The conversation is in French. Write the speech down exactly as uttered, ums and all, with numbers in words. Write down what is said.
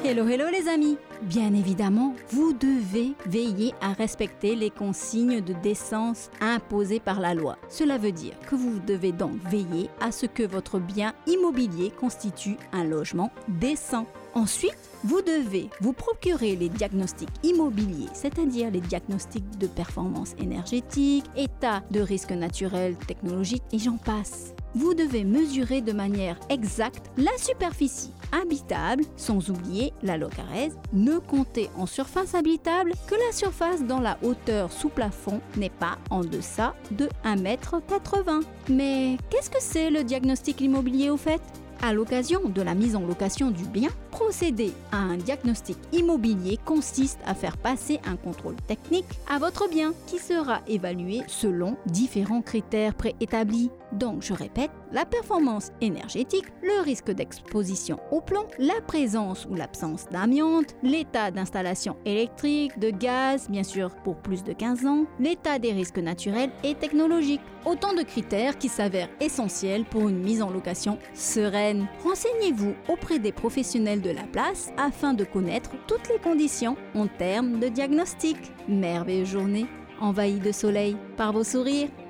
Hello, hello les amis! Bien évidemment, vous devez veiller à respecter les consignes de décence imposées par la loi. Cela veut dire que vous devez donc veiller à ce que votre bien immobilier constitue un logement décent. Ensuite, vous devez vous procurer les diagnostics immobiliers, c'est-à-dire les diagnostics de performance énergétique, état de risque naturel, technologique et j'en passe. Vous devez mesurer de manière exacte la superficie habitable, sans oublier la locarèse. Ne comptez en surface habitable que la surface dont la hauteur sous plafond n'est pas en deçà de un mètre quatre-vingts. Mais qu'est-ce que c'est le diagnostic immobilier au fait ? À l'occasion de la mise en location du bien, procéder à un diagnostic immobilier consiste à faire passer un contrôle technique à votre bien qui sera évalué selon différents critères préétablis. Donc, je répète, la performance énergétique, le risque d'exposition au plomb, la présence ou l'absence d'amiante, l'état d'installation électrique, de gaz, bien sûr pour plus de quinze ans, l'état des risques naturels et technologiques. Autant de critères qui s'avèrent essentiels pour une mise en location sereine. Renseignez-vous auprès des professionnels de la place afin de connaître toutes les conditions en termes de diagnostic. Merveilleuse journée, envahie de soleil par vos sourires.